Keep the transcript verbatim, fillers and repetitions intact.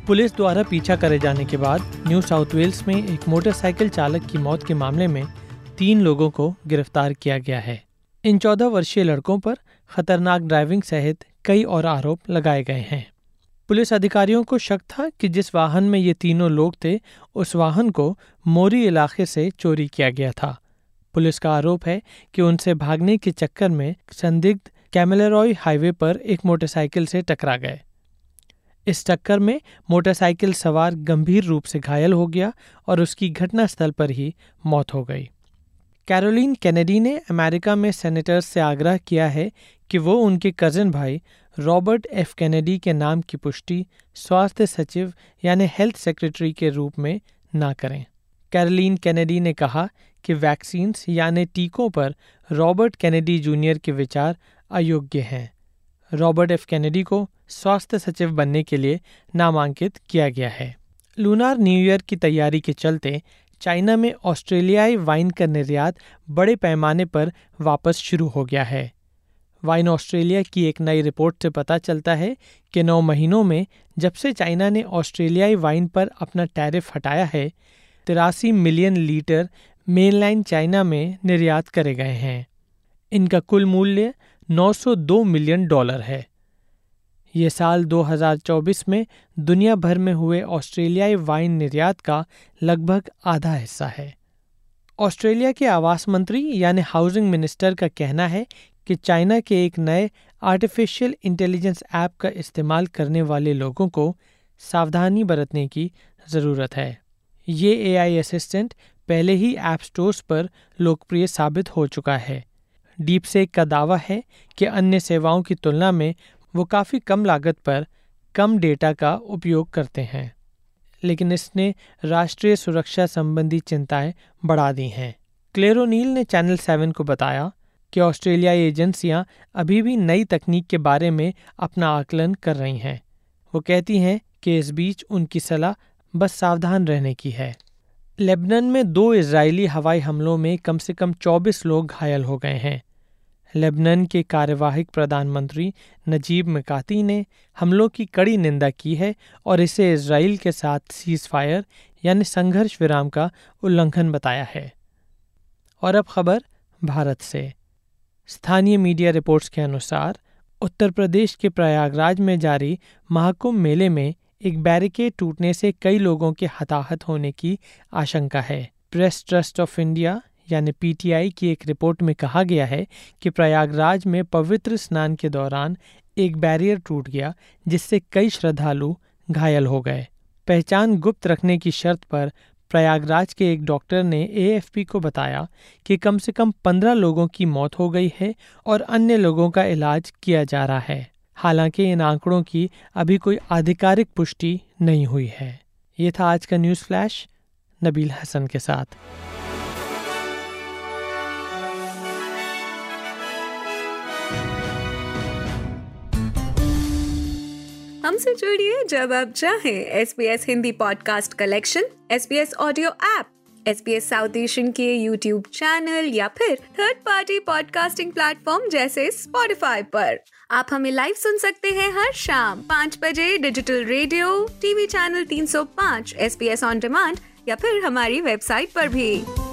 Police द्वारा पीछा करे जाने के बाद न्यू साउथ वेल्स में एक मोटरसाइकिल चालक की मौत के मामले में तीन लोगों को गिरफ्तार किया गया है। इन चौदह वर्षीय लड़कों पर खतरनाक ड्राइविंग सहित कई और आरोप लगाए गए हैं। पुलिस अधिकारियों को शक था कि जिस वाहन में ये तीनों लोग थे, उस वाहन को मोरी इलाके से चोरी किया गया था। पुलिस का आरोप है कि उनसे भागने के चक्कर में संदिग्ध कैमेलेरॉय हाईवे पर एक मोटरसाइकिल से टकरा गए। इस टक्कर में मोटरसाइकिल सवार गंभीर रूप से घायल हो गया और उसकी घटनास्थल पर ही मौत हो गई। कैरोलिन केनेडी ने अमेरिका में सेनेटर्स से आग्रह किया है कि वो उनके कजिन भाई रॉबर्ट एफ केनेडी के नाम की पुष्टि स्वास्थ्य सचिव यानी हेल्थ सेक्रेटरी के रूप में ना करें। कैरोलिन केनेडी ने कहा कि वैक्सीन्स यानी टीकों पर रॉबर्ट केनेडी जूनियर के विचार अयोग्य हैं। रॉबर्ट एफ केनेडी को स्वास्थ्य सचिव बनने के लिए नामांकित किया गया है। लूनार न्यू ईयर की तैयारी के चलते चाइना में ऑस्ट्रेलियाई वाइन का निर्यात बड़े पैमाने पर वापस शुरू हो गया है। वाइन ऑस्ट्रेलिया की एक नई रिपोर्ट से पता चलता है कि नौ महीनों में जब से चाइना ने ऑस्ट्रेलियाई वाइन पर अपना टैरिफ हटाया है, तिरासी मिलियन लीटर मेनलैंड चाइना में निर्यात करे गए हैं। इनका कुल मूल्य नौ सौ दो मिलियन डॉलर है। ये साल दो हज़ार चौबीस में दुनिया भर में हुए ऑस्ट्रेलियाई वाइन निर्यात का लगभग आधा हिस्सा है। ऑस्ट्रेलिया के आवास मंत्री यानी हाउसिंग मिनिस्टर का कहना है कि चाइना के एक नए आर्टिफिशियल इंटेलिजेंस ऐप का इस्तेमाल करने वाले लोगों को सावधानी बरतने की ज़रूरत है। ये एआई असिस्टेंट पहले ही ऐप स्टोर्स पर लोकप्रिय साबित हो चुका है। डीपसेक का दावा है कि अन्य सेवाओं की तुलना में वो काफ़ी कम लागत पर कम डेटा का उपयोग करते हैं, लेकिन इसने राष्ट्रीय सुरक्षा संबंधी चिंताएं बढ़ा दी हैं। क्लेयर ओ'नील ने चैनल सेवन को बताया कि ऑस्ट्रेलियाई एजेंसियां अभी भी नई तकनीक के बारे में अपना आकलन कर रही हैं। वो कहती हैं कि इस बीच उनकी सलाह बस सावधान रहने की है। लेबनान में दो इजरायली हवाई हमलों में कम से कम चौबीस लोग घायल हो गए हैं। लेबनान के कार्यवाहक प्रधानमंत्री नजीब मिकाती ने हमलों की कड़ी निंदा की है और इसे इजराइल के साथ सीज फायर यानी संघर्ष विराम का उल्लंघन बताया है। और अब खबर भारत से। स्थानीय मीडिया रिपोर्ट्स के अनुसार उत्तर प्रदेश के प्रयागराज में जारी महाकुंभ मेले में एक बैरिकेड टूटने से कई लोगों के हताहत होने की आशंका है। प्रेस ट्रस्ट ऑफ इंडिया यानी पीटीआई की एक रिपोर्ट में कहा गया है कि प्रयागराज में पवित्र स्नान के दौरान एक बैरियर टूट गया, जिससे कई श्रद्धालु घायल हो गए। पहचान गुप्त रखने की शर्त पर प्रयागराज के एक डॉक्टर ने एएफपी को बताया कि कम से कम पंद्रह लोगों की मौत हो गई है और अन्य लोगों का इलाज किया जा रहा है। हालांकि इन आंकड़ों की अभी कोई आधिकारिक पुष्टि नहीं हुई है। ये था आज का न्यूज़ फ्लैश नबील हसन के साथ। हमसे जुड़िए जब आप चाहें। SBS Hindi podcast collection, SBS audio app, SBS South Asian के यूट्यूब चैनल या फिर थर्ड पार्टी पॉडकास्टिंग प्लेटफॉर्म जैसे स्पॉटिफाई पर। आप हमें लाइव सुन सकते हैं हर शाम पाँच बजे डिजिटल रेडियो, टीवी चैनल तीन सौ पाँच, एसबीएस ऑन डिमांड या फिर हमारी वेबसाइट पर भी।